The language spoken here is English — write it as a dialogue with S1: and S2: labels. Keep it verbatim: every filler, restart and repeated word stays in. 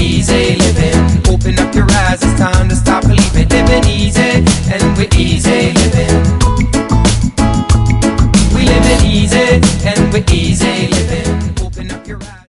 S1: easy living. Open up your eyes, it's time to stop